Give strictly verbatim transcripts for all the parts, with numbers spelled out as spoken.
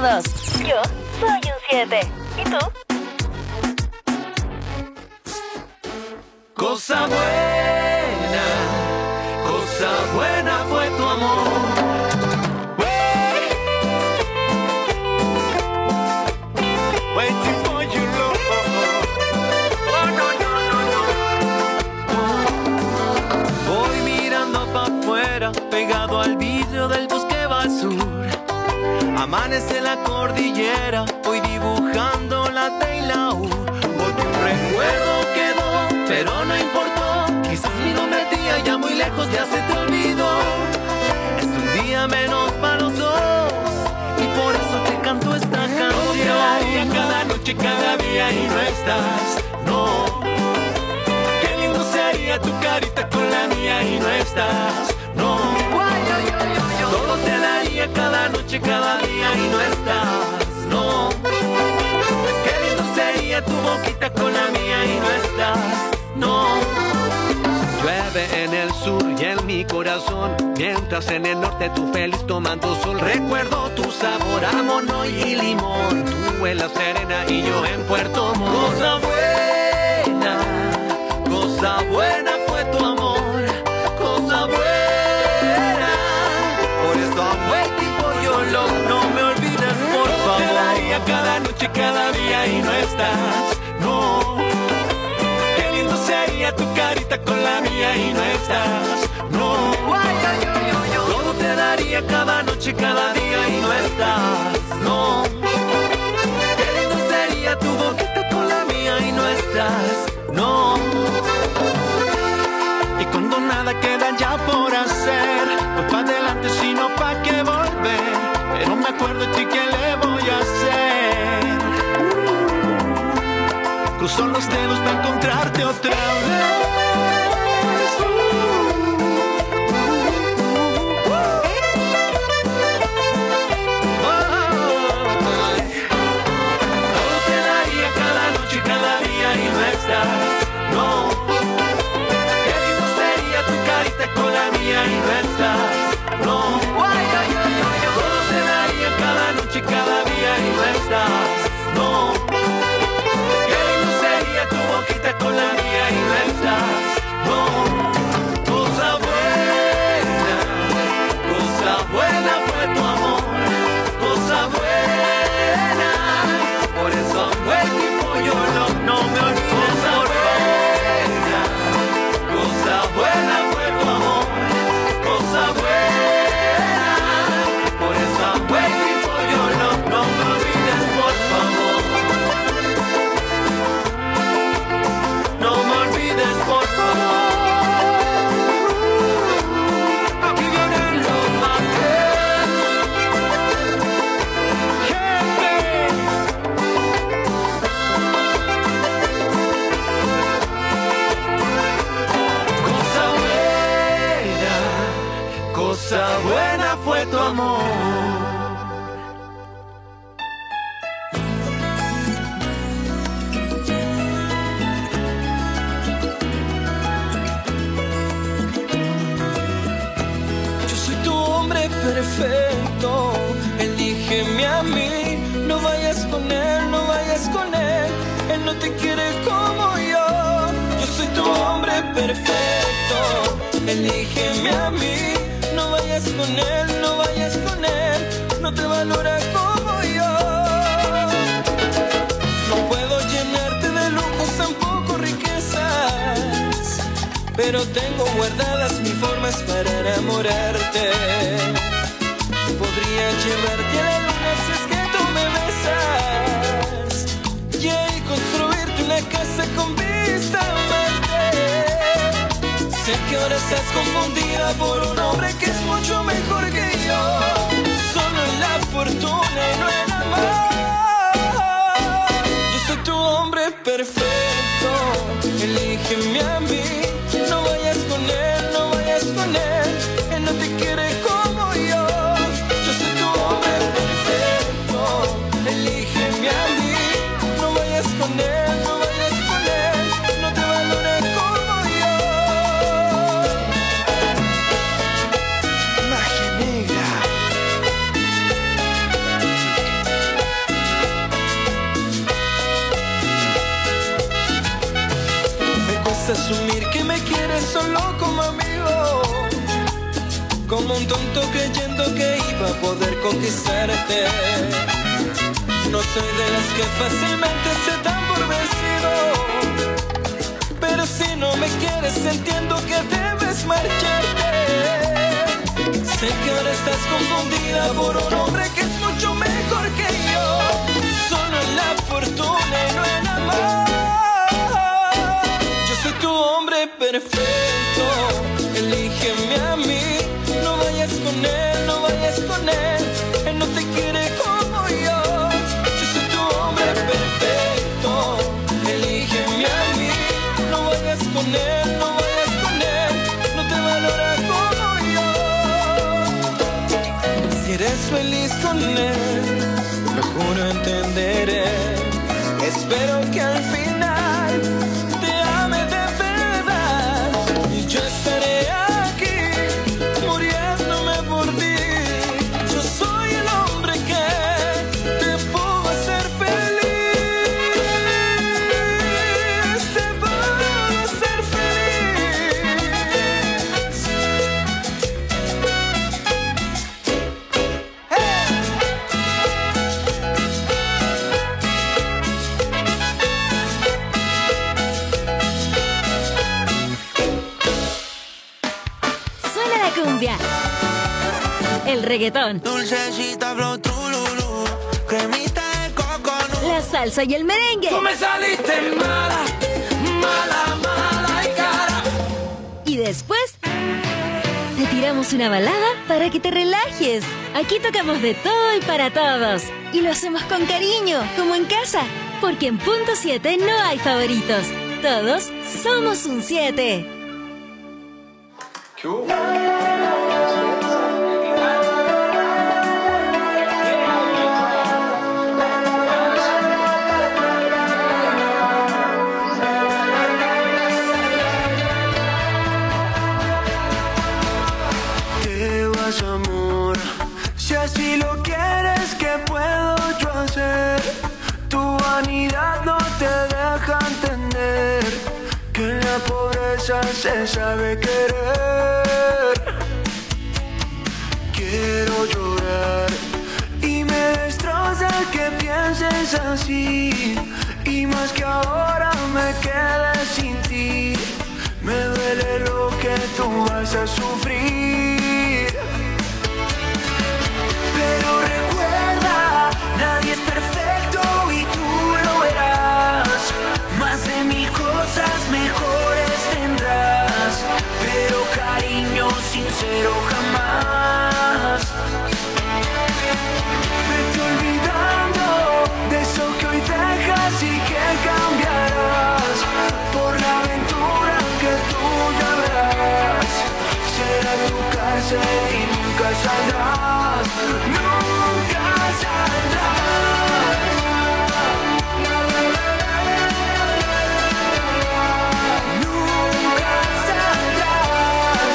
dos. Yo soy un siete. ¿Y tú? Cosa buena, cosa buena fue tu amor. Waiting for you, Lord. Oh, no, no, no, no. Voy mirando pa' afuera, pegado al vidrio del bus que va al sur. Amanece la cordillera, voy dibujando la T y la U. Porque un recuerdo quedó, pero no importó. Quizás mi nombre tía ya muy lejos ya se te olvidó. Es un día menos para los dos y por eso te canto esta canción. Cada día, cada noche, cada día y no estás, no. Qué lindo sería tu carita con la mía y no estás, no. Todo te daría cada noche, cada día y no estás, no. Qué lindo sería tu boquita con la mía y no estás, no. Llueve en el sur y en mi corazón, mientras en el norte tú feliz tomando sol. Recuerdo tu sabor a mono y limón, tú en La Serena y yo en Puerto Montt. Cosa buena, cosa buena fue tu amor, cosa buena. Por eso I'm waiting for your love, no me olvides por favor. Cada día, cada noche, cada día y no estás, no. Sería tu carita con la mía y no estás, no. Todo te daría cada noche, cada día y no estás, no. Qué lindo sería tu boquita con la mía y no estás, no. Y cuando nada queda ya por hacer, pues pa' adelante sino pa' qué volver. Pero me acuerdo de ti, ¿qué le voy a hacer? Cruzo los dedos para encontrarte otra vez. Todo te daría cada noche, cada día y no estás, no. Qué lindo sería tu carita con la mía y no estás, no. Todo te daría cada noche, cada día y no estás, no. Tu boquita con la mía y no estás, no. Cosa buena, cosa buena fue tu amor, cosa buena. Por eso I'm waiting for your love, no me olvides por buena. Cosa buena fue tu amor, cosa buena. Por eso I'm waiting for your love, no me olvides por favor. No me olvides, por favor. Aquí vienen los vaqueros. Gente. Cosa buena, cosa buena fue tu amor. Perfecto, elígeme a mí. No vayas con él, no vayas con él. Él no te quiere como yo. Yo soy tu hombre perfecto, elígeme a mí. No vayas con él, no vayas con él. No te valora como yo. No puedo llenarte de lujos, tampoco riquezas, pero tengo guardadas mis formas para enamorarte. Podría llevarte a la luna si es que tú me besas, y ahí construirte una casa con vista a Marte. Sé que ahora estás confundida por un hombre que es mucho mejor que yo. Solo en la fortuna y no en amor. Yo soy tu hombre perfecto, elígeme a mí. No vayas con él, no vayas con él. Él no te quiere como yo. Yo soy tu hombre perfecto, elígeme a mí. No vayas con él, no vayas con él. No te valora como yo. Magia negra. asumir que me quieres solo como amigo, como un tonto creyendo que iba a poder conquistarte. No soy de las que fácilmente se dan por vencido, pero si no me quieres entiendo que debes marcharte. Sé que ahora estás confundida por un hombre que es mucho mejor que yo, solo en la fortuna y no en amor. Yo soy tu hombre perfecto, elígeme a mí. No vayas con él, no vayas con él, él no te quiere como yo. Yo soy tu hombre perfecto, elígeme a mí. No vayas con él, no vayas con él, no te valora como yo. Si eres feliz con él, lo juro entenderé. Espero que al final te ame de verdad y yo estaré aquí muriéndome por ti. Yo soy el hombre que te puedo hacer feliz, te puedo hacer feliz. ¡Hey! Suena la cumbia, el reggaetón, Dulcecita, flow, trululú, cremita de coco, la salsa y el merengue. Tú me saliste mala, mala, mala y cara. Y después te tiramos una balada para que te relajes. Aquí tocamos de todo y para todos. Y lo hacemos con cariño, como en casa. Porque en Punto siete no hay favoritos. Todos somos un siete. ¿Qué vas, amor? Si así lo quieres, ¿qué puedo yo hacer? Tu vanidad no te deja entender que en la pobreza se sabe querer. Quiero llorar y me destroza que pienses así, y más que ahora me quede sin ti. Me duele lo que tú vas a sufrir. Pero recuerda, nadie es perfecto y tú lo verás. Más de mil cosas mejores tendrás, pero cariño sincero jamás. Vete olvidando de eso que hoy dejas y que cambiarás por la aventura que tú ya verás. Será tu cárcel y nunca saldrás, nunca saldrás. Nunca saldrás.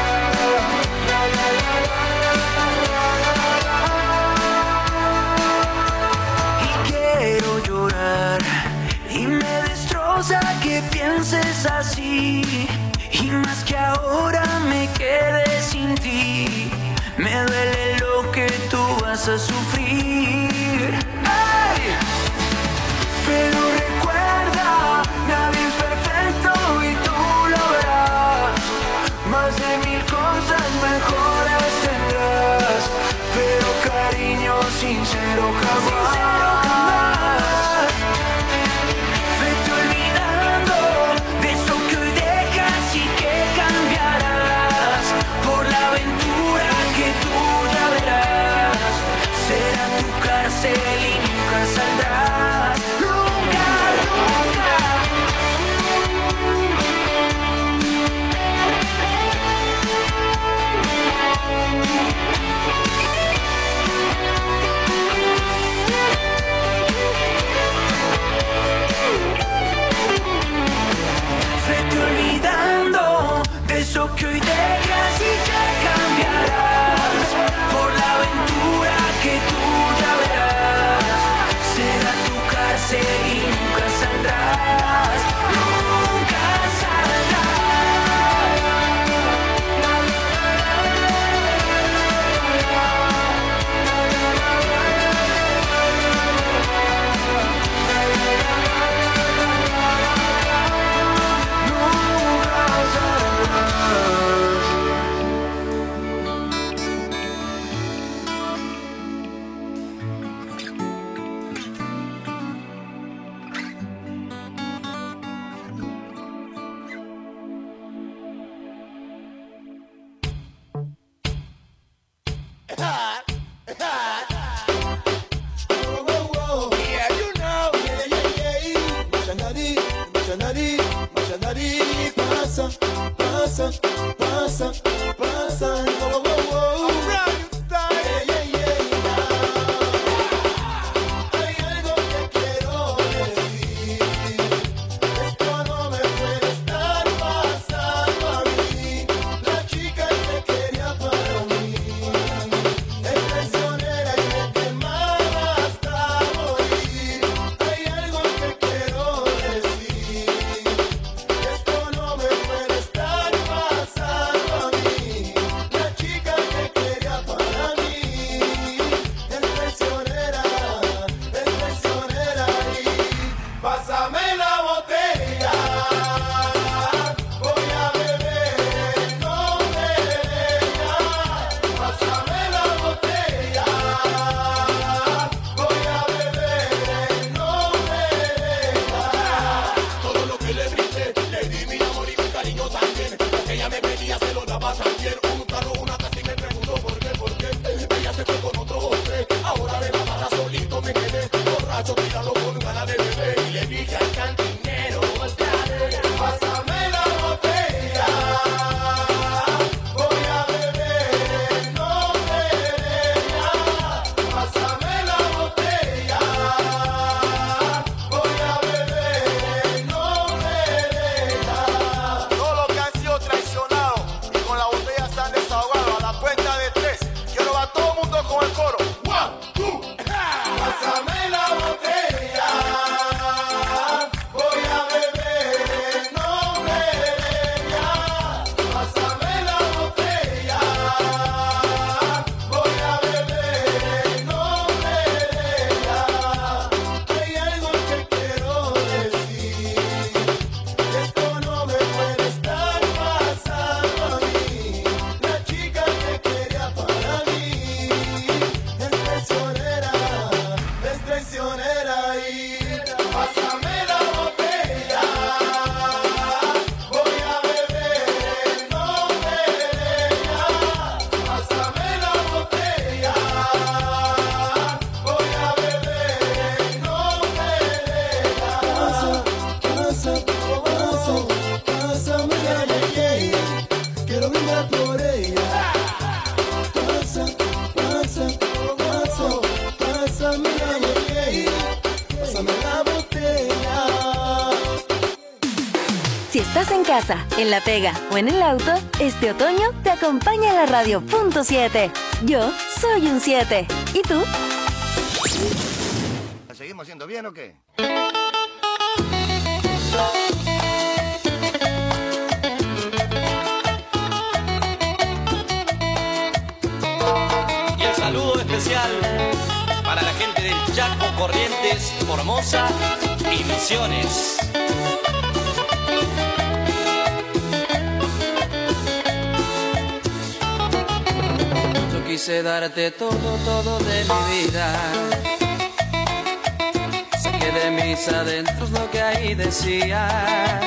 Y quiero llorar y me destroza que pienses así, y más que ahora me quedé sin ti. Me duele lo que tú vas a sufrir. ¡Ay! Pero recuerda, nadie es perfecto y tú lo verás. Más de mil cosas mejores tendrás, pero cariño sincero jamás. Vete olvidando de eso que hoy dejas y que cambiarás por la aventura que tú ya verás. Será tu cárcel y nunca saldrás. Nunca, nunca. Vete olvidando de eso que hoy dejas y ya cambiarás por la aventura que tú ya verás. Será tu cárcel Pásame la botella, voy a beber en nombre de ella. Pásame la botella, voy a beber en nombre de ella. Hay algo que quiero decir, esto no me puede estar pasando a mí. La chica que quería para mí es traicionera, es traicionera y pásame la botella, voy a beber en nombre de ella. Pásame la botella, voy a beber en nombre de ella. Pasa, pasa, pasa, pásame la botella, quiero brindar por ella. Pasa, pasa, pasa, pásame la botella, pásame la botella. Si estás en casa, en la pega o en el auto, este otoño te acompaña la radio punto siete. Yo soy un siete. ¿Y tú? ¿La seguimos haciendo bien o qué? Y el saludo especial para la gente del Chaco, Corrientes, Formosa y Misiones. Yo quise darte todo, todo de mi vida. Saqué de mis adentros lo que ahí decía.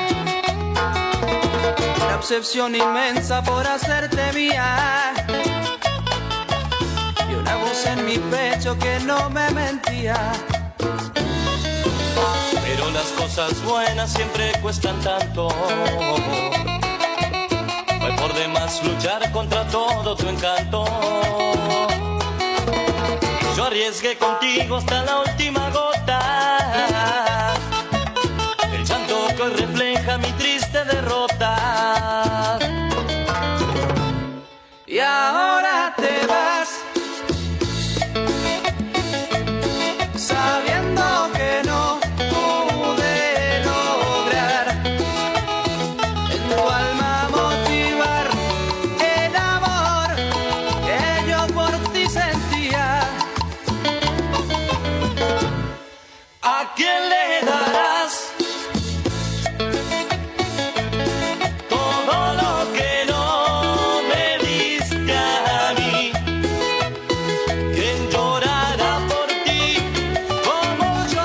La obsesión inmensa por hacerte mía. Y una voz en mi pecho que no me mentía. Pero las cosas buenas siempre cuestan tanto. No hay por demás luchar contra todo tu encanto. Yo arriesgué contigo hasta la última gota. El llanto que hoy refleja mi triste derrota. Y ahora te vas, sabiendo que no pude lograr en tu alma motivar el amor que yo por ti sentía. ¿A quién le darás todo lo que no me diste a mí? ¿Quién llorará por ti como yo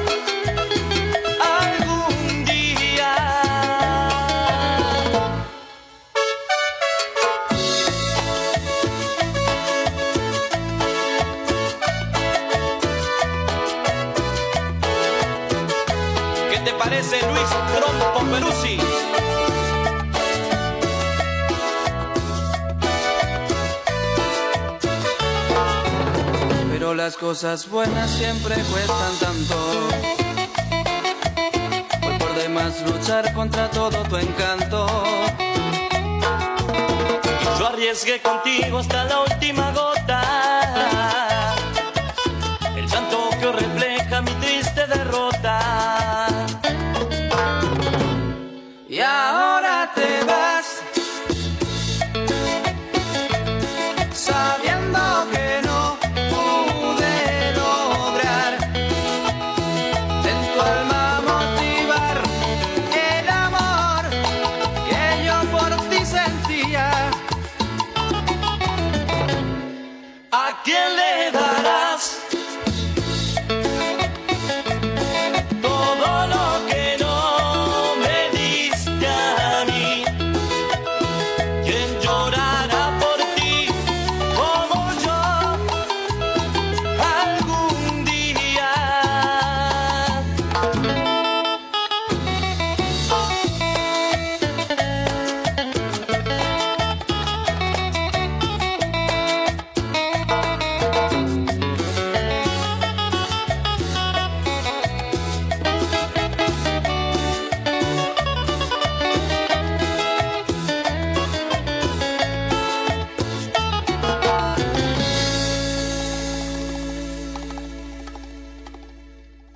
algún día? ¿Qué te parece, Luis Trompo Peruzzi? Pero las cosas buenas siempre cuestan tanto. Fue por demás luchar contra todo tu encanto. Yo arriesgué contigo hasta la última gota. El llanto que hoy refleja mi triste derrota. Y ahora te vas, sabiendo que no pude lograr en tu alma motivar el amor que yo por ti sentía. ¿A quién le da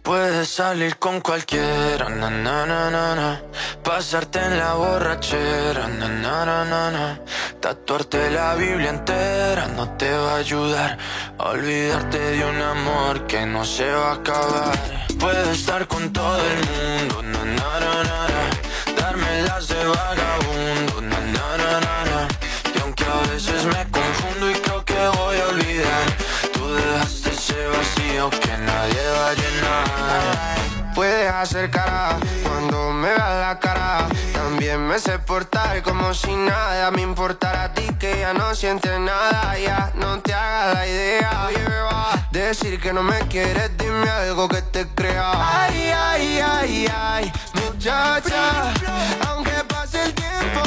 Puedes salir con cualquiera, na na na na na. Pasarte en la borrachera, na na na na na. Tatuarte la Biblia entera no te va a ayudar a olvidarte de un amor que no se va a acabar. Puedes estar con todo el mundo, na na na na na. Darme las de vagabundo, na na na na na. Y aunque a veces me confundo y creo que voy a olvidar, tú dejaste ese vacío que nadie va a llenar. Puedes hacer cara cuando me veas la cara. También me sé portar como si nada me importara a ti, que ya no sientes nada. Ya no te hagas la idea. Oye, beba, decir que no me quieres, dime algo que te crea. Ay, ay, ay, ay, muchacha, aunque pase el tiempo,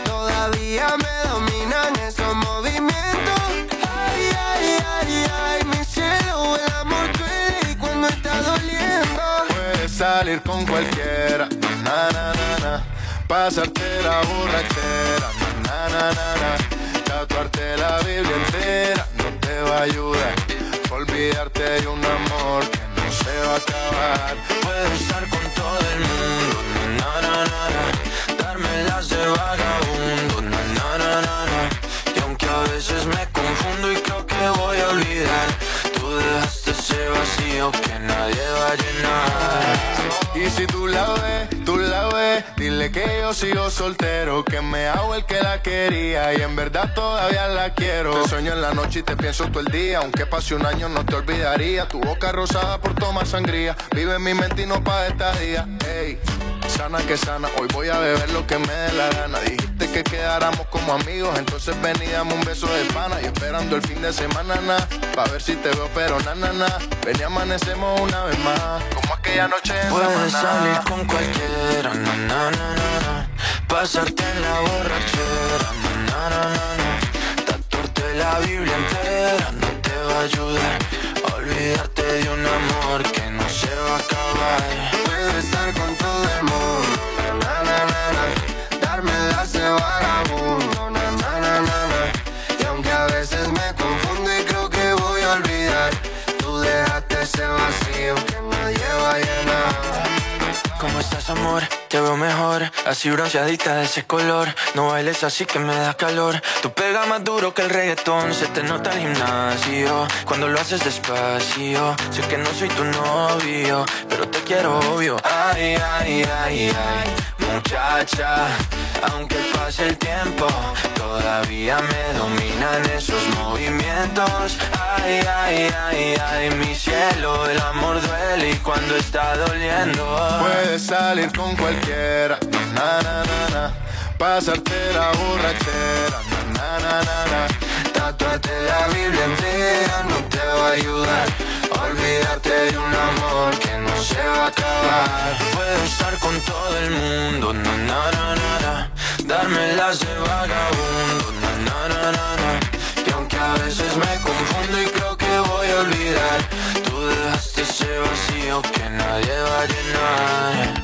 todavía me dominan esos movimientos. Ay, ay, ay, ay, mi cielo, el amor duele y cuando está doliendo. Puedes salir con cualquiera, na na na na. Pasarte la borrachera, na na na na. Tatuarte la Biblia entera no te va a ayudar a olvidarte de un amor que no se va a acabar. Puedes estar con todo el mundo, na na na na. Darme las de vagabundo, na na na na na. Y aunque a veces me confundo y creo que voy a olvidar, tú dejaste ese vacío que nadie va a llenar. Y si tú la ves, tú la ves, dile que yo sigo soltero, que me hago el que la quería y en verdad todavía la quiero. Te sueño en la noche y te pienso todo el día, aunque pase un año no te olvidaría. Tu boca rosada por tomar sangría, vive en mi mente y no pa' esta día. Ey, sana que sana, hoy voy a beber lo que me dé la gana. Dijiste que quedáramos como amigos, entonces ven y dame un beso de pana. Y esperando el fin de semana, na, pa' ver si te veo, pero na, na, na. Ven y amanecemos una vez más, como aquella noche en Puedes Samaná. salir con cualquiera, na na na na na. Pasarte en la borrachera, na na na na na. Tatuarte la Biblia entera no te va a ayudar a olvidarte de un amor que no se va a acabar. Puedes estar con todo el mundo, na na na na. Darme las de vagabundo, na na na na na. Y aunque a veces me confundo y creo que voy a olvidar, tú dejaste ese vacío que nadie va a llenar. ¿Cómo estás, amor? Te veo mejor, así bronceadita de ese color. No bailes así que me da calor. Tú pegas más duro que el reggaetón, se te nota el gimnasio cuando lo haces despacio. Sé que no soy tu novio, pero te quiero obvio. Ay, ay, ay, ay, muchacha, aunque pase el tiempo, todavía me dominan esos movimientos. Ay, ay, ay, ay, mi cielo, el amor duele y cuando está doliendo. Puedes salir con cualquiera, na na na na. Pasarte la borrachera, na na na na. Tatuarte la Biblia entera no te va a ayudar a olvidarte de un amor que no se va a acabar. Puedo estar con todo el mundo, na na na na na. Darme las de vagabundo, na na na na na. Y aunque a veces me confundo y creo que voy a olvidar, tú dejaste ese vacío que nadie va a llenar.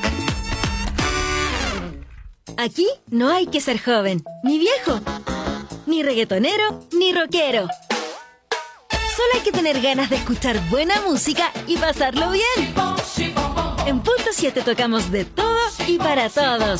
Aquí no hay que ser joven, ni viejo, ni reggaetonero, ni rockero. Solo hay que tener ganas de escuchar buena música y pasarlo bien. En Punto siete tocamos de todo y para todos.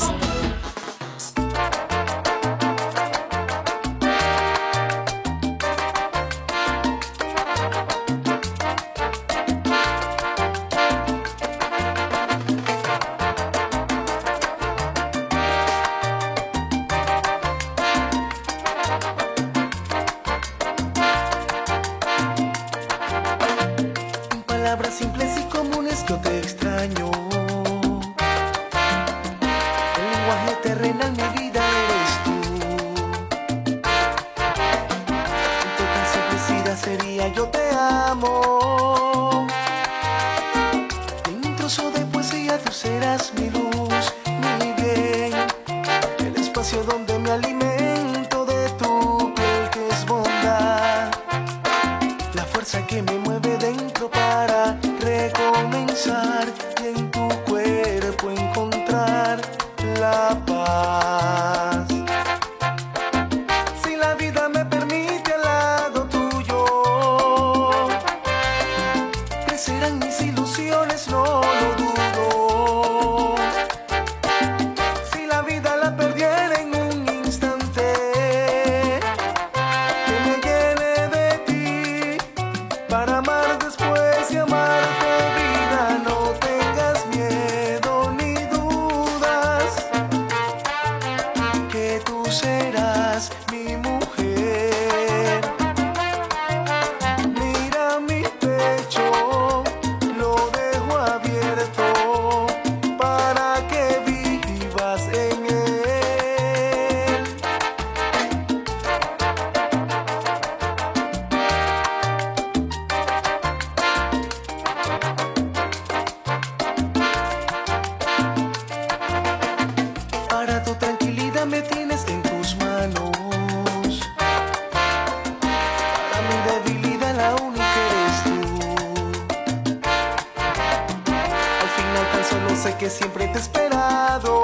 Palabras simples y comunes yo te extraño. El lenguaje terrenal, mi vida eres tú. En total simplicidad sería yo te amo. En un trozo de poesía tú serás mi luz, mi bien. El espacio donde me alimento de tu piel que es bondad. La fuerza que me mueve dentro para recomenzar y en tu cuerpo encontrar la paz. Si la vida me permite al lado tuyo, crecerán mis ilusiones, no sé que siempre te he esperado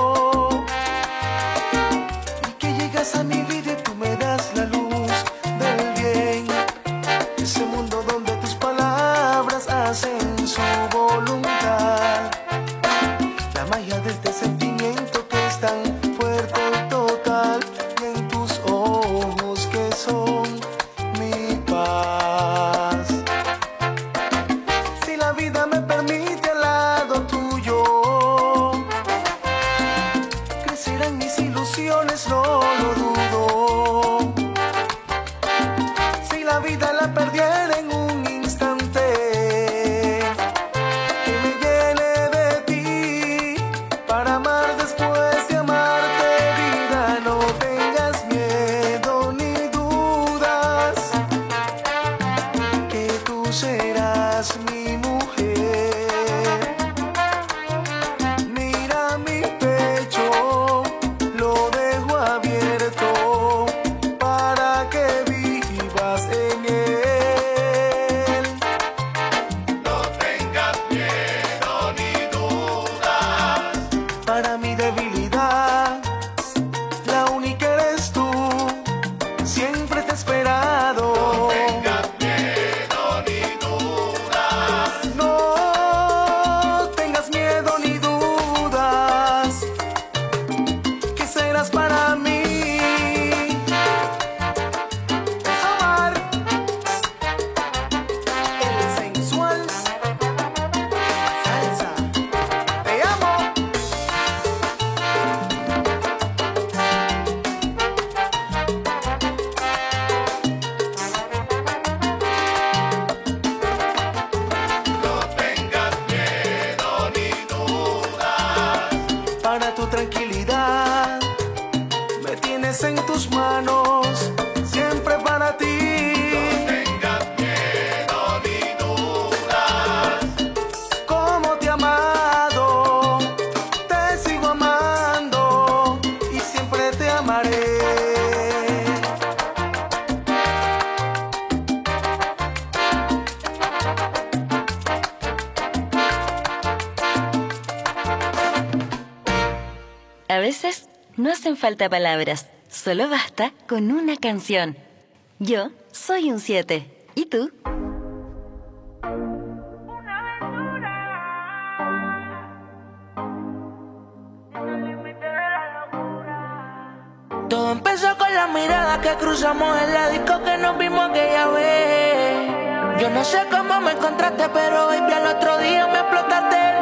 y que llegas a mi vida y tú me das la luz del bien. Ese mundo donde tus palabras hacen su voluntad. La magia de este sentimiento que es tan fuerte y total. Y en tus ojos que son mi paz. Si la vida me permite al lado tuyo, crecerán mis ilusiones, no lo dudo. Si la vida la perdiera en un instante, que me llene de ti para amar después de amarte, vida. No tengas miedo ni dudas, que tú serás mi mujer. Mira mi pecho, lo dejo abierto para que vivas en él. No tengas miedo ni dudas. Para mi debilidad, la única eres tú. Siempre te he esperado. No tengas miedo ni dudas. No tengas miedo ni dudas, que serás para mí. Es Omar, el sensual salsa. Te amo. No tengas miedo ni dudas. Para tu tranquilidad, me tienes en tus manos, siempre para ti. No tengas miedo ni dudas. Como te he amado, te sigo amando y siempre te amaré. A veces no hacen falta palabras, solo basta con una canción. Yo soy un siete. ¿Y tú? Todo empezó con la mirada que cruzamos en la disco que nos vimos aquella vez. Yo no sé cómo me encontraste, pero baby al otro día me explotaste el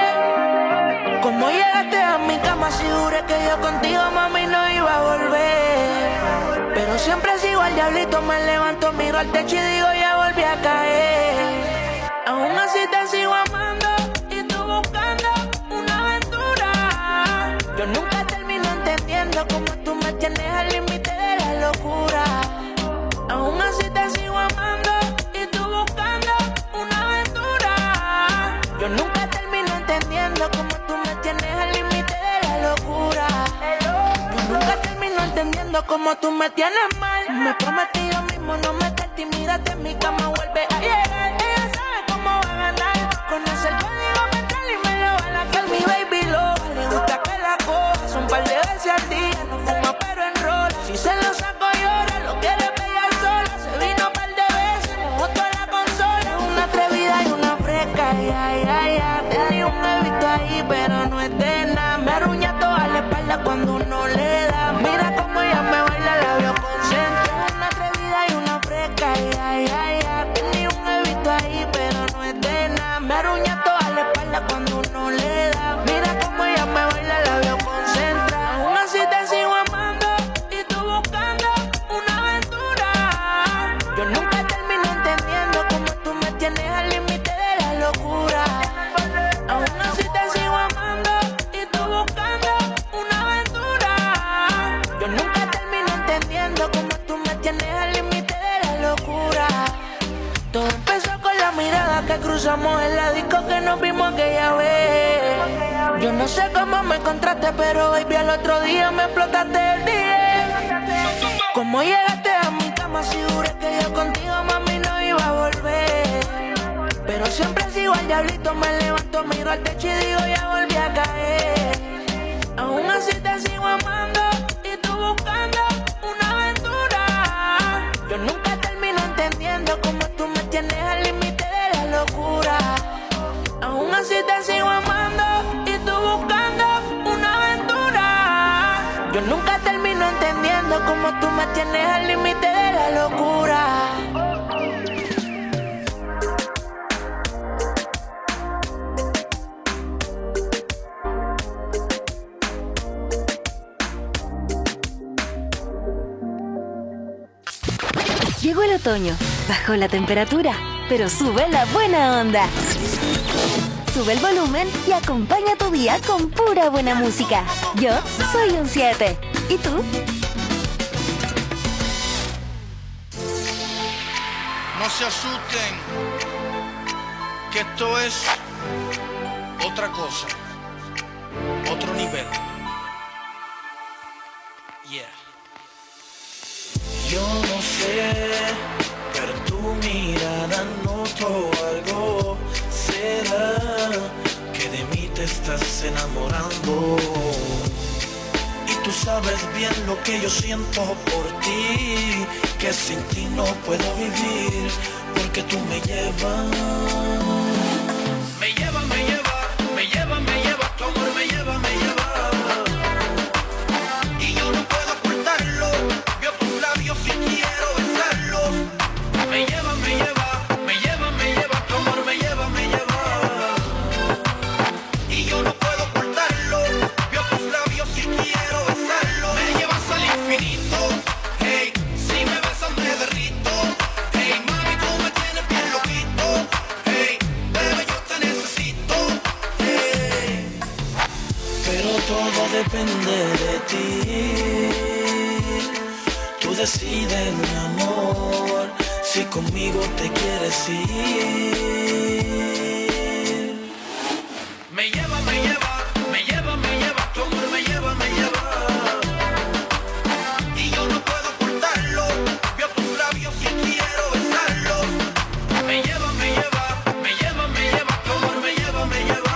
día. Como llegaste a mi cama, si juré que yo contigo, mami, no iba a volver. Pero siempre sigo al diablito, me levanto, miro al techo y digo, ya volví a caer. Aún así te sigo amando y tú buscando una aventura. Yo nunca termino entendiendo cómo tú me tienes al límite de la locura. Aún así te sigo amando y tú buscando una aventura. Yo nunca termino entendiendo cómo tú me tienes al límite de la locura. Yo nunca termino entendiendo cómo tú me tienes mal. Me prometí yo mismo no meterte y mírate en mi cama, vuelve a llegar. Ella sabe cómo va a ganar. Conoce el código mental y me lo va a lacar. Mi baby lo le gusta que la coja. Son un par de veces al día, no fuma pero enrola. Si se lo saco llora, lo quiere pegar sola. Se vino un par de veces, mojó toda la consola. Una atrevida y una fresca, ay, ay, ay, ay. Tenía un bebito ahí, pero no es de nada. Me arruña toda la espalda cuando uno le da. Mira cómo ella me baila, la veo concentrada. Una atrevida y una fresca, ay, ay, ay, ay. Tenía un bebito ahí, pero no es de nada. Me arruña toda la espalda cuando uno le da. Mira cómo ella me baila, la veo concentrada. Aún así te sigo amando y tú buscando una aventura. Yo nunca termino entendiendo cómo tú me tienes al límite de la locura. Aún así te sigo amando y tú buscando una aventura. Yo nunca termino entendiendo cómo tú me tienes al límite de la locura. Todo empezó con la mirada que cruzamos en la disco que nos vimos aquella vez. Yo no sé cómo me encontraste, pero baby al otro día me explotaste el día. Como llegaste a mi cama, si juré que yo contigo, mami, no iba a volver. Pero siempre sigo al diablito, me levanto, miro al techo y digo ya volví a caer. Aún así te sigo amando y tú buscando una aventura. Yo nunca termino entendiendo cómo tú me tienes al límite de la locura. Aún así te sigo amando y tú buscando una aventura. Yo nunca termino entendiendo cómo tú me tienes al límite de la locura. Llegó el otoño, bajó la temperatura, pero sube la buena onda. Sube el volumen y acompaña tu día con pura buena música. Yo soy un siete. ¿Y tú? No se asusten, que esto es otra cosa, otro nivel. Yeah. Yo no sé, pero en tu mirada noto algo. ¿Será que de mí te estás enamorando? Y tú sabes bien lo que yo siento por ti, que sin ti no puedo vivir, porque tú me llevas. Me lleva, me lleva, me lleva, me lleva, tu amor me lleva, me lleva. Y yo no puedo ocultarlo, veo tus labios y quiero besarlos. Me lleva, me lleva, me lleva, me lleva, tu amor me lleva, me lleva. Y yo no puedo ocultarlo, veo tus labios y quiero besarlos. Me llevas al infinito, hey, si me besas me derrito. Hey, mami, tú me tienes bien loquito. Hey, bebé, yo te necesito. Hey, pero todo depende de ti. Tú decides, mi amor, si conmigo te quieres ir. Me lleva, me lleva, me lleva, me lleva, tu amor me lleva, me lleva. Y yo no puedo ocultarlo, veo tus labios y quiero besarlos. Me lleva, me lleva, me lleva, me lleva, tu amor me lleva, me lleva.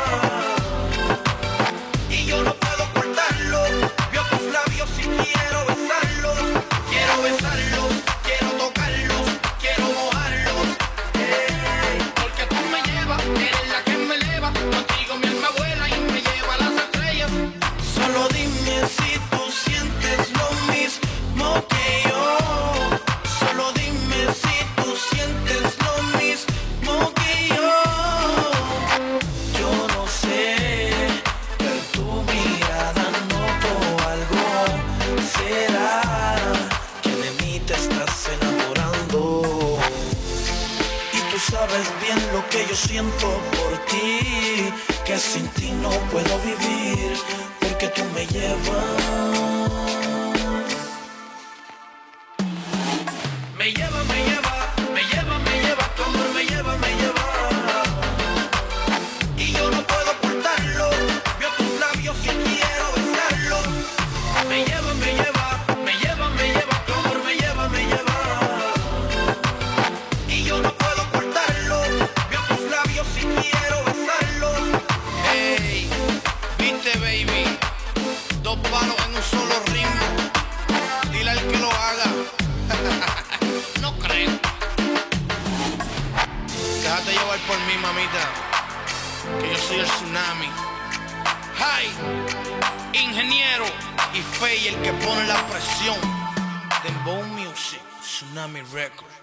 Y yo no puedo ocultarlo, veo tus labios y quiero besarlos. Quiero besarlos, quiero tocarlos, quiero mojarlos. Hey, porque tú me llevas, eres la que me eleva. Contigo mi alma vuela y me lleva a las estrellas. Solo dime si tú sientes lo mismo que yo. Solo dime si tú sientes lo mismo que yo. Yo no sé, pero en tu mirada noto algo. ¿Será que de mí te estás enamorando? Y tú sabes bien lo que yo siento por ti, que sin ti no puedo vivir, porque tú me llevas. Me lleva, me lleva, me lleva, me lleva, tu amor me lleva, me lleva. Y yo no puedo ocultarlo, veo tus labios y quiero besarlos. Me lleva, me lleva, me lleva, me lleva, tu amor me lleva, me lleva. Y yo no puedo ocultarlo, veo tus labios y quiero besarlos. Hey, viste baby, dos palos en un solo ritmo. Dile al que lo haga. No creo. Déjate llevar por mí, mamita, que yo soy el tsunami. Hi, ingeniero y Fey, el que pone la presión. Dembow Music, Tsunami Records.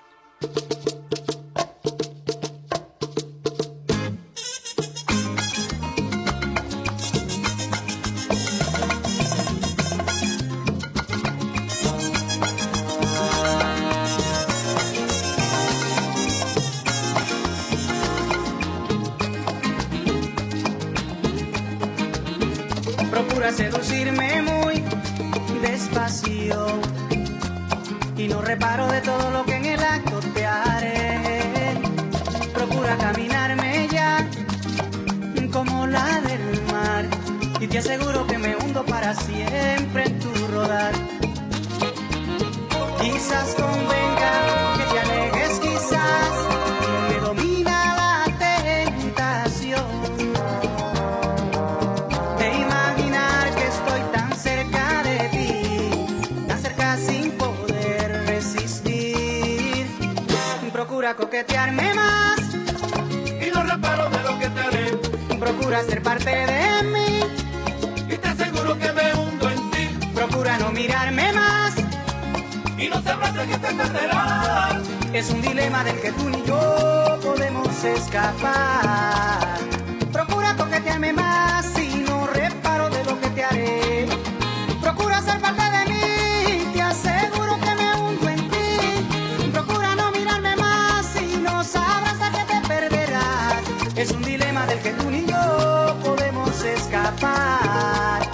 Procura seducirme muy despacio y no reparo de todo lo que en el acto te haré. Procura caminarme ya como la del mar y te aseguro que me hundo para siempre en tu rodar. Quizás convenga que te alejes, quizás me domina la coquetearme más y no reparo de lo que te haré. Procura ser parte de mí y te aseguro que me hundo en ti. Procura no mirarme más y no sabrás de que te perderás. Es un dilema del que tú ni yo podemos escapar. Procura coquetearme más y no reparo de lo que te haré. Procura ser parte de mí, te aseguro que me hundo en ti. Procura no mirarme más y no sabrás de que te perderás. Es un dilema del que tú ni yo podemos escapar.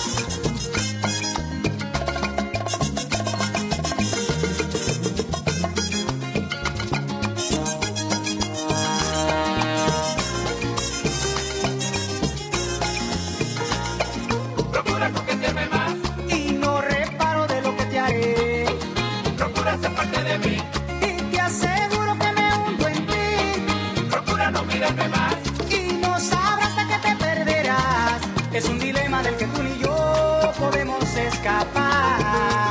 Procura coquetearme más y no reparo de lo que te haré. Procura ser parte de mí y te aseguro que me hundo en ti. Procura no mirarme más y no sabrás de que te perderás. Es un dilema del que tú ni yo podemos escapar.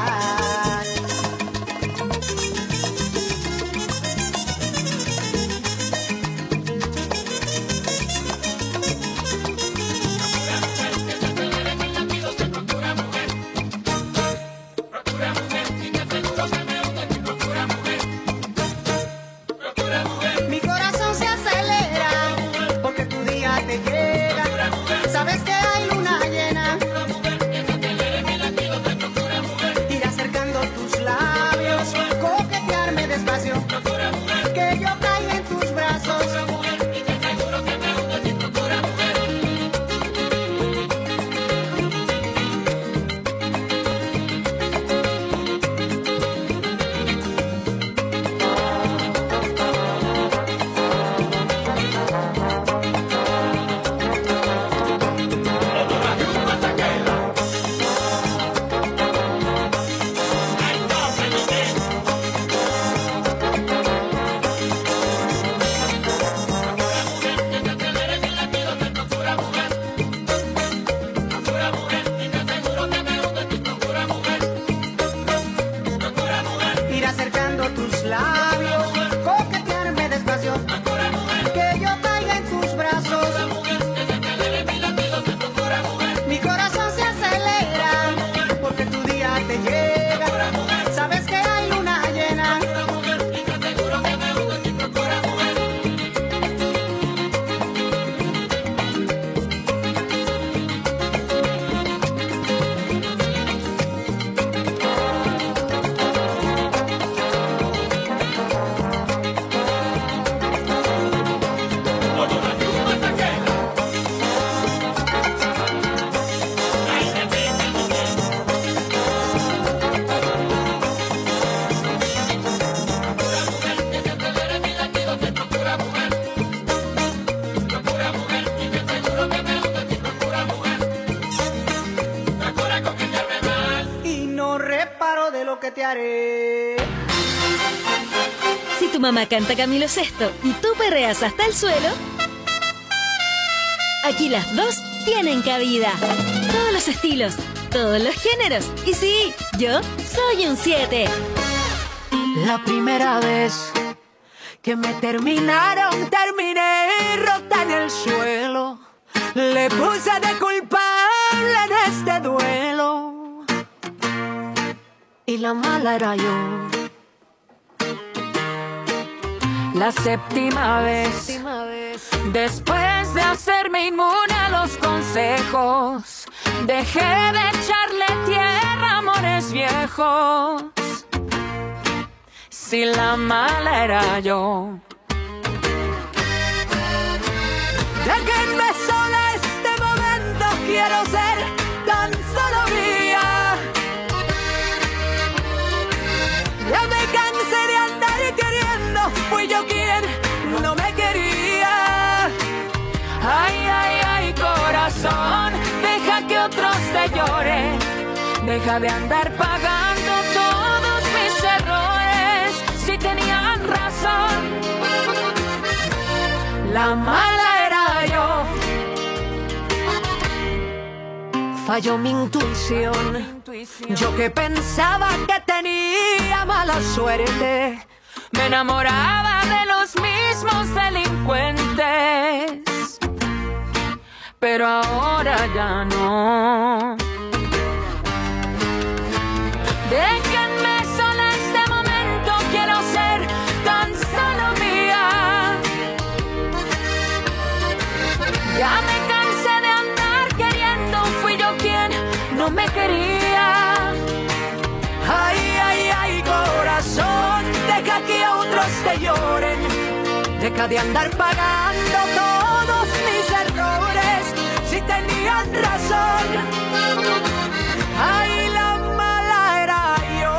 Mi corazón se acelera porque tu día te llega. Sabes que hay luna llena. Ir acercando tus labios, coquetearme despacio, que yo caiga en tus brazos. Ir acercando tus labios, coquetearme despacio, que yo caiga en tus brazos. Mi corazón se acelera porque tu día te llega. Sabes que hay luna llena. Y no reparo de lo que te haré. Si tu mamá canta Camilo Sesto y tú perreas hasta el suelo, aquí las dos tienen cabida. Todos los estilos, todos los géneros. Y sí, yo soy un siete. La primera vez que me terminaron, terminé rota en el suelo. Le puse de culpable en este duelo. Y la mala era yo. La séptima vez, después de hacerme inmune a los consejos, dejé de echarle tierra a amores viejos. Si la mala era yo. Déjenme sola este momento, quiero ser tan solo mía. Ya me cansé de andar queriendo, fui yo quien no me quería. Ay, ay, ay, corazón, deja que otros te lloren. Deja de andar pagando todos mis errores. Si tenían razón, la mala era yo. Falló mi intuición. Yo que pensaba que tenía mala suerte, me me enamoraba de los mismos delincuentes, pero ahora ya no. Déjenme sola este momento, quiero ser tan solo mía. Ya me cansé de andar queriendo, fui yo quien no me quería. Ay, ay, ay, corazón, deja que otros te lloren. Deja de andar pagando todos mis errores, si tenían razón. Ay, la mala era yo.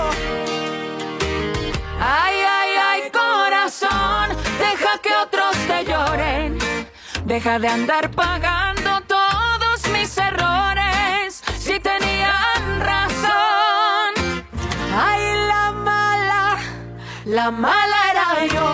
Ay, ay, ay, corazón, deja que otros te lloren. Deja de andar pagando todos mis errores, si tenían razón. Ay, la mala, la mala era yo.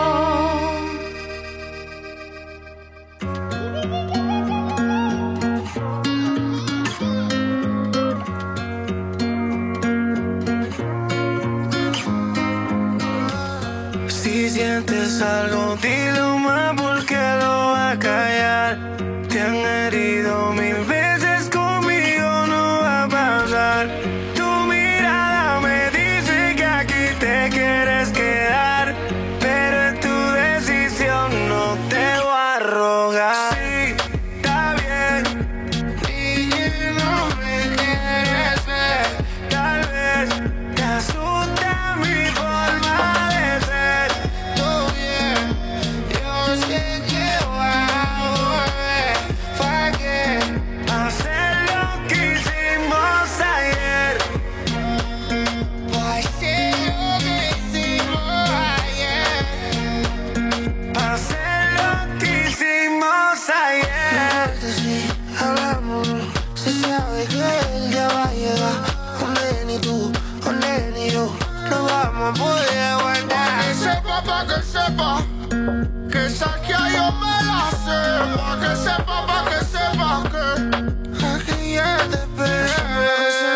Si sientes algo, dilo más porque lo va a callar. Te han herido mil veces, conmigo no va a pasar. Tu mirada me dice que aquí te quieres quedar, pero es tu decisión, no te voy a rogar. Sí, está bien, y que no me quieres ver. Tal vez te asusta mi forma de ser. Todo bien, yo sé que voy a volver. ¿Para qué hacer lo que hicimos ayer? ¿Para hacer lo que hicimos ayer? ¿Para hacer lo que hicimos ayer? Si hablamos, se sabe que él ya va a llegar. Con él ni tú, con él ni yo, no vamos a poder aguantar. Que sepa, pa' que sepa, que esa que yo me la sé. Pa' que sepa, pa' que sepa que Aquí ya te esperé.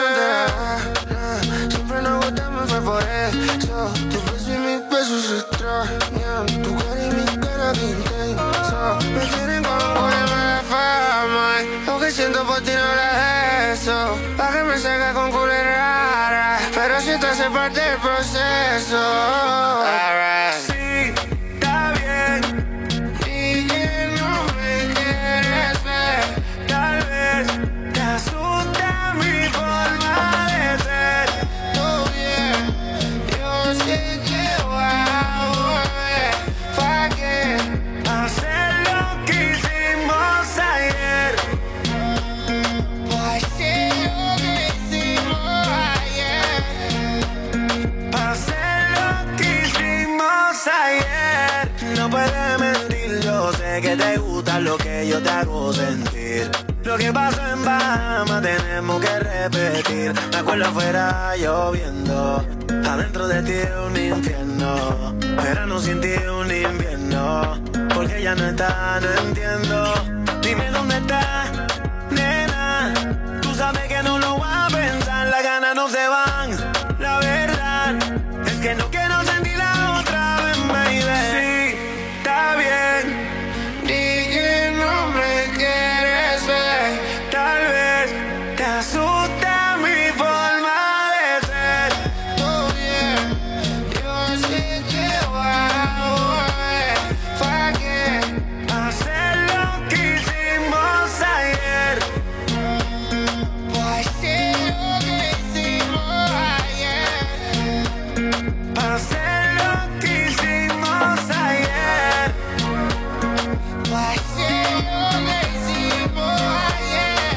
Siempre nos gustamos, fue por eso. Tu beso y mis besos se extrañan. Tu cara y mi cara de intenso me tienen con hueva de fama. Lo que siento por ti no lo es eso. Pa' que me salga con culera rara, pero si te hace parte del proceso. Alright. Sí, está bien, y que no me quieres ver. Tal vez te asusta mi forma de ser. Todo bien, yo sé que voy a volver. ¿Para qué hacer lo que hicimos ayer? ¿Para hacer lo que hicimos ayer? ¿Para hacer lo que hicimos ayer? No puedes mentir, yo sé que te gusta lo que yo te hago sentir. Lo que pasó en Bahamas tenemos que repetir. Me acuerdo afuera lloviendo, adentro de ti un infierno. Verano sin ti un invierno, porque ya no está, no entiendo. Dime dónde está, nena. Tú sabes que no lo voy a pensar, las ganas no se van. La verdad es que no quiero sentir la otra vez, baby. Sí, está bien, di que no me quieres ver. Tal vez te asusta mi forma de ser. Todo bien, yo sé que voy a volver. ¿Para qué hacer lo que hicimos ayer? ¿Para hacer lo que hicimos ayer? ¿Para hacer lo que hicimos ayer? ¿Para hacer lo que hicimos ayer?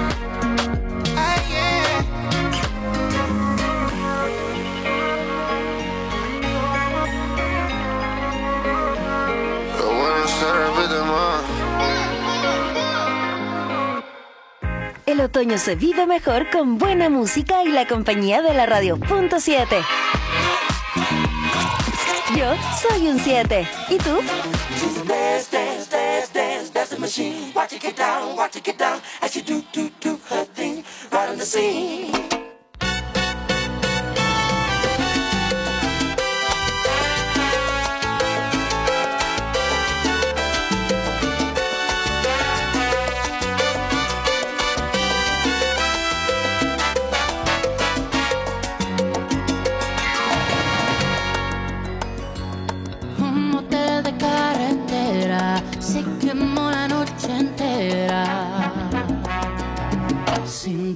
Ayer. Lo bueno se repite más. El otoño se vive mejor con buena música y la compañía de la radio punto siete. Yo soy un siete. ¿Y tú? Dance, dance, dance, dance, that's the machine. Watch it get down, watch it get down, as you do, do, do her thing, right on the scene.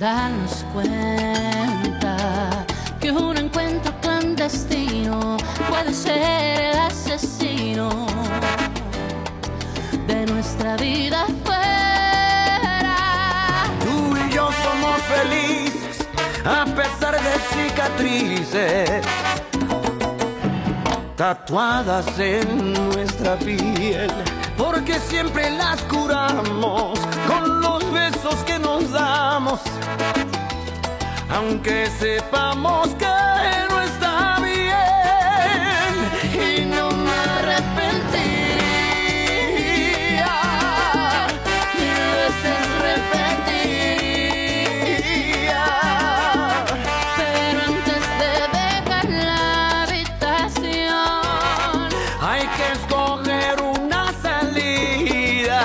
darnos cuenta que un encuentro clandestino puede ser el asesino de nuestra vida fuera. Tú y yo somos felices a pesar de cicatrices tatuadas en nuestra piel, porque siempre las curamos con los besos que nos damos, aunque sepamos que no está bien. Y no me arrepentiría, mil veces repetiría, Pero antes de dejar la habitación hay que escoger una salida.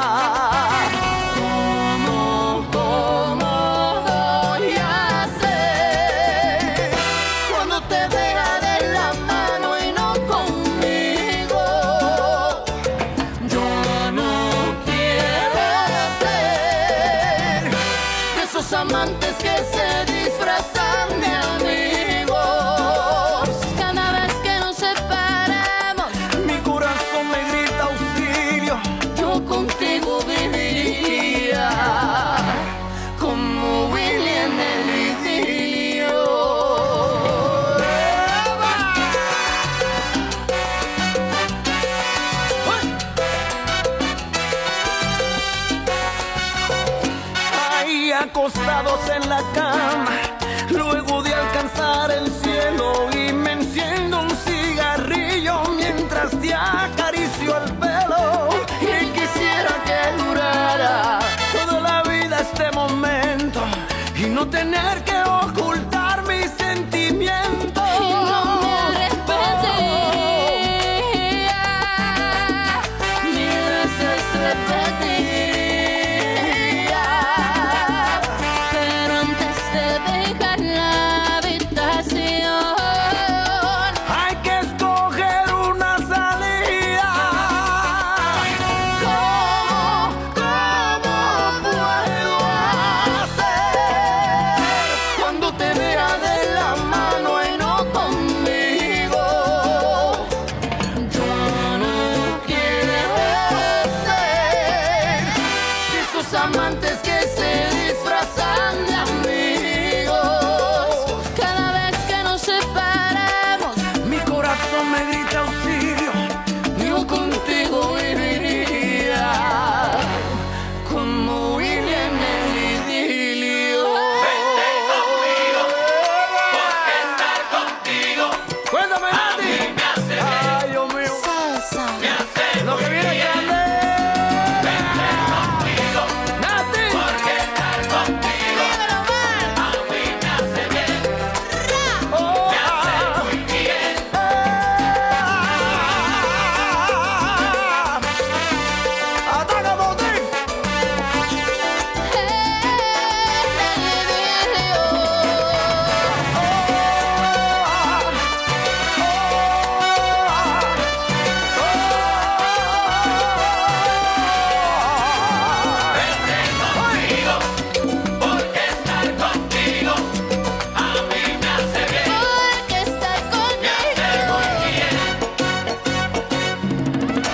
¿Cómo, cómo voy a hacer cuando te vea de la mano y no conmigo? Yo no quiero ser de esos amantes que se disfrazan de amigos. cada vez que nos separamos. Mi corazón me grita auxilio. Yo contigo viviría como Willy en el idilio. Ahí acostados en la cama, luego de alcanzar el cielo, y me enciendo un cigarrillo mientras te acaricio el pelo. Y quisiera que durara toda la vida este momento y no tener que ocultar mis sentimientos. Y no me arrepentiría, mil veces repetiría, pero antes de dejar la habitación Hay que escoger una salida. ¿Cómo, cómo puedo hacer cuando te vea de la mano y no conmigo? yo no quiero ser De esos amantes que se disfrazan de amigos. cada vez que nos separamos. Mi corazón me grita auxilio. Yo contigo viviría como Willy en el idilio. Vente conmigo, porque estar contigo. Cuéntame, Nati. Ay, Dios mío. Salsa. Lo que viene grande. Vente conmigo, Nati. Porque estar contigo a mí me hace bien. Oh, me hace muy bien. Ataca, Motif. Vente conmigo, porque estar contigo a mí me hace bien. Porque estar Me hace muy bien.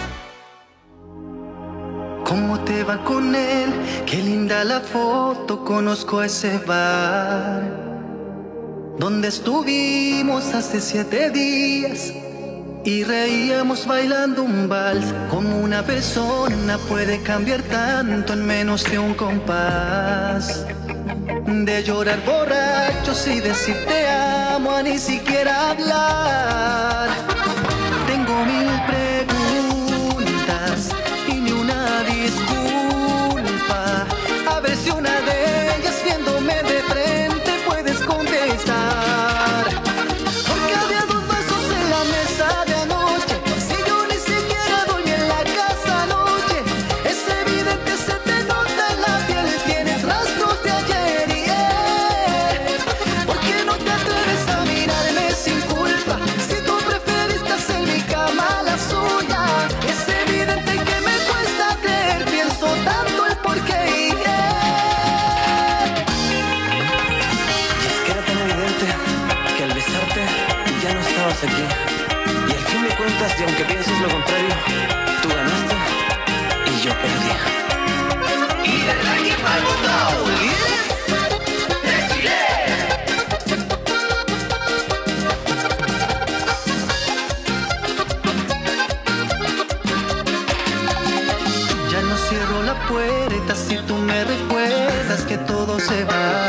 ¿Cómo te va con él? Qué linda la foto, conozco ese bar donde estuvimos hace siete días y reíamos bailando un vals. Como una persona puede cambiar tanto en menos de un compás, de llorar borrachos y decir te amo a ni siquiera hablar. Tengo mil preguntas y ni una disculpa. A ver si una de ellas viéndome de frente puedes contestar. Porque había dos vasos en la mesa de anoche, si yo ni siquiera dormí en la casa anoche. Es evidente, se te nota en la piel, tienes rastros de ayer y eh. ¿Por qué no te atreves a mirarme sin culpa? Si tú preferiste hacer mi cama la suya. Es evidente que me cuesta creer, pienso tanto el porqué y eh. aquí. Y al fin de cuentas, y aunque pienses lo contrario, tú ganaste y yo perdí. Y desde aquí para el mundo, líder de Chile. Ya no cierro la puerta si tú me recuerdas que todo se va.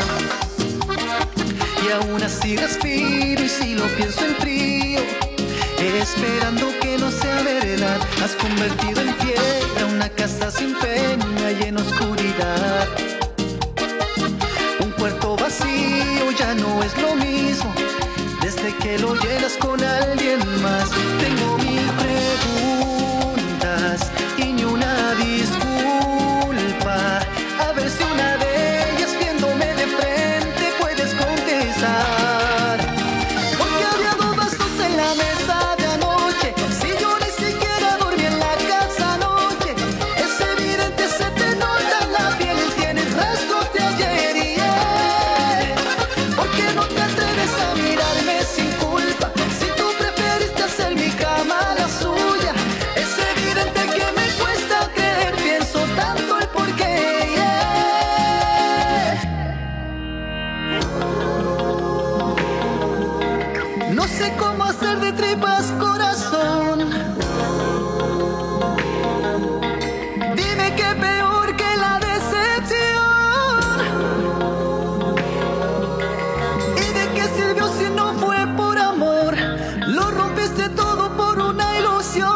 Y aún así respiro y si lo pienso en frío, esperando que no sea verdad. Has convertido en piedra una casa sin pena y en oscuridad. Un cuarto vacío ya no es lo mismo desde que lo llenas con alguien más. Tengo mil preguntas y ni una disculpa. A ver si una de ellas viéndome de frente puedes contestar. Porque había dos vasos en la mesa de anoche, si yo ni siquiera dormí en la casa anoche. Es evidente, se te nota en la piel, tienes rastros de ayer y eh. ¿Por qué no te atreves a mirarme sin culpa? Si tú preferiste hacer mi cama la suya. Es evidente que me cuesta creer, pienso tanto el porqué, yeah. No sé cómo hacer de tripas corazón. Dime que peor que la decepción. ¿Y de qué sirvió si no fue por amor? Lo rompiste todo por una ilusión.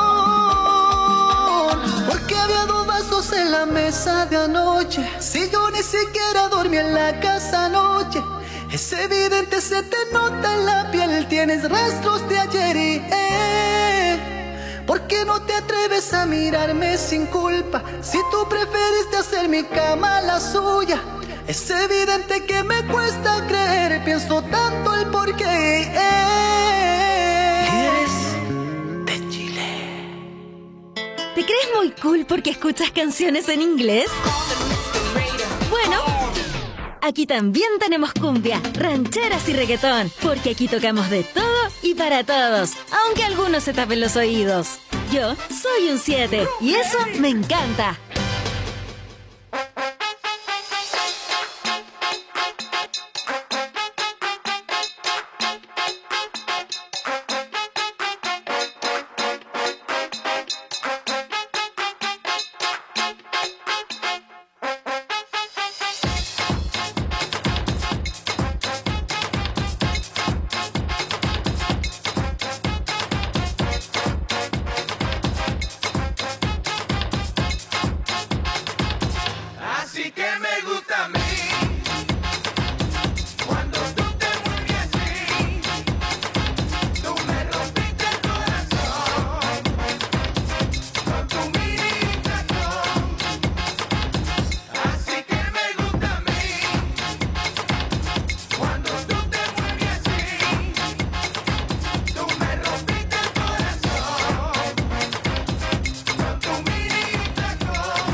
Porque había dos vasos en la mesa de anoche, si yo ni siquiera dormí en la casa anoche. Es evidente, se te nota en la piel, tienes rastros de ayer y eh. ¿Por qué no te atreves a mirarme sin culpa? Si tú preferiste hacer mi cama la suya. Es evidente que me cuesta creer, pienso tanto el porqué, eh. ¿Eres de Chile? ¿Te crees muy cool porque escuchas canciones en inglés? Bueno, aquí también tenemos cumbia, rancheras y reggaetón, porque aquí tocamos de todo y para todos, aunque algunos se tapen los oídos. Yo soy un siete y eso me encanta. Así que me gusta a mí cuando tú te mueves así. Tú me rompiste el corazón con tu mini tacón. Así que me gusta a mí cuando tú te mueves así. Tú me rompiste el corazón con tu mini tacón.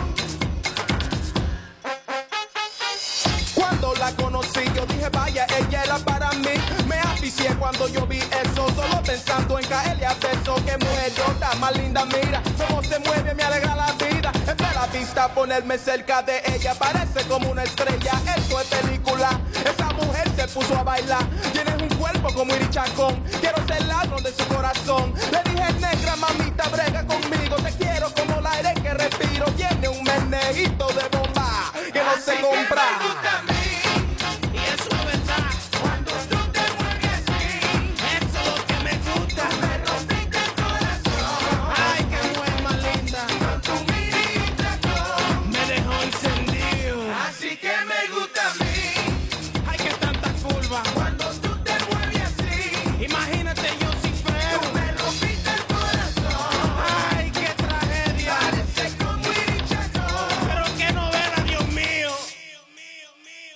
Cuando la conocí yo dije vaya, ella era para mí. Me aficié cuando yo vi eso, solo pensando en caerle a beso. Que mujer otra más linda, mira cómo se mueve, me alegra la vida. Es de la vista ponerme cerca de ella, parece como una estrella, esto es película. Esa mujer se puso a bailar, tienes un cuerpo como Irichacón. Quiero ser ladrón de su corazón. Le dije negra, mamita, brega conmigo. Te quiero como el aire que respiro. Tiene un menejito de bomba que no se compra. Y eso es verdad. Cuando tú te mueves así, eso es lo que me gusta. Me rompiste el corazón. Ay, qué mujer más linda. Con tu mini tacón me dejó encendido. Así que me gusta a mí. Ay, que tanta curva. Cuando tú te mueves así, imagínate yo sin freno. Tú me rompiste el corazón. Ay, qué tragedia. Parece como Irichacón. Pero qué novela, Dios mío.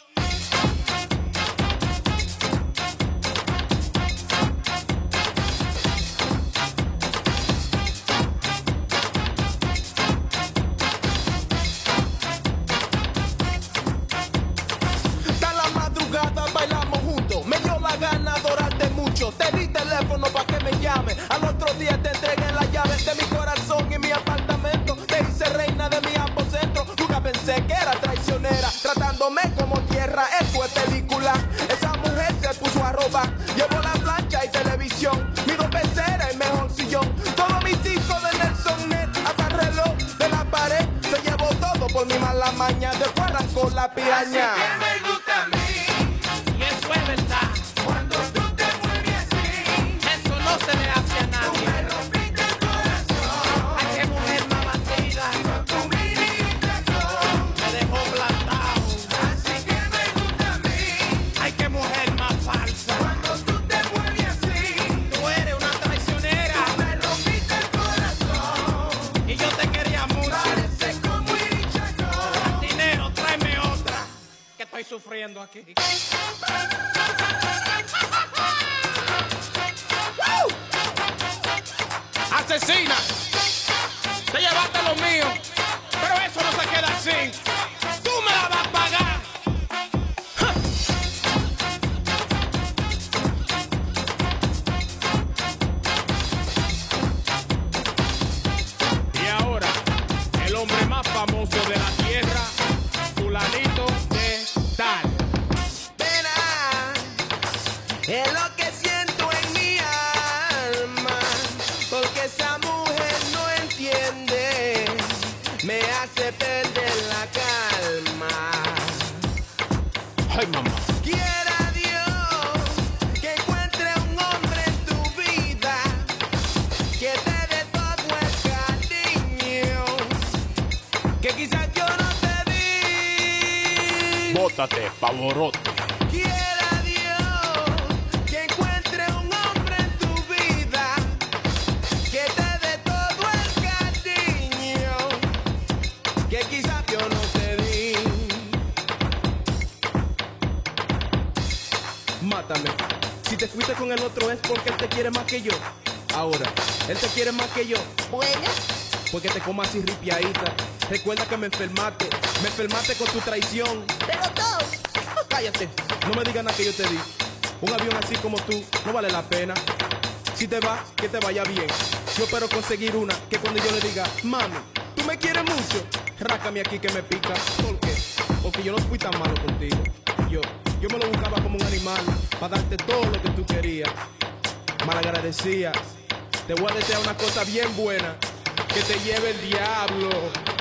llame. Al otro día te entregué las llaves de mi corazón y mi apartamento. Te hice reina de mi aposento. Nunca pensé que era traicionera, tratándome como tierra. Esto es película. Esa mujer se puso a robar. Llevó la plancha y televisión, mi dos peceras y mejor sillón. Todos mis discos de Nelson Net, hasta el reloj de la pared. Se llevó todo por mi mala maña. Después arrancó la piraña. Así que me gusta a mí. Y eso es verdad. Cuando tú te mueves así, Eso no se le hace a tú nadie. me rompiste el corazón. Ay, qué mujer más bandida. Con tu mini tacón. Me dejó plantado. Así que me gusta a mí. Ay, qué mujer más falsa. Cuando tú te mueves así, Tú eres una traicionera. me rompiste el corazón. Y yo te quería mucho. Parece como un chacón. Dinero, tráeme otra. Que estoy sufriendo aquí. ¡Woo! ¡Asesina! Te llevaste lo mío. Pero eso no se queda así. Tú me la vas a pagar. Y ahora, el hombre más famoso de la tierra, fulanito de tal. Verás, es lo que siento en mi alma, porque esa mujer no entiende, me hace perder la calma. Ay, mamá. Quiera Dios que encuentre un hombre en tu vida que te dé todo el cariño que quizás yo no te di. Bótate, pavorote. Quiera Dios que encuentre un hombre en tu vida que te dé todo el cariño que quizás yo no te di. Mátame. Si te fuiste con el otro es porque él te quiere más que yo. Ahora, él te quiere más que yo. Bueno, Porque te comas así ripiadita. Recuerda que me enfermaste. Me enfermaste con tu traición. pero dos. Cállate. No me digas nada que yo te di. Un avión así como tú no vale la pena. Si te vas, que te vaya bien. Yo espero conseguir una que cuando yo le diga, mami, tú me quieres mucho, rácame aquí que me pica. ¿Por qué? Porque yo no fui tan malo contigo. Yo, yo me lo buscaba como un animal para darte todo lo que tú querías. Malagradecida. Te voy a desear una cosa bien buena. Que te lleve el diablo.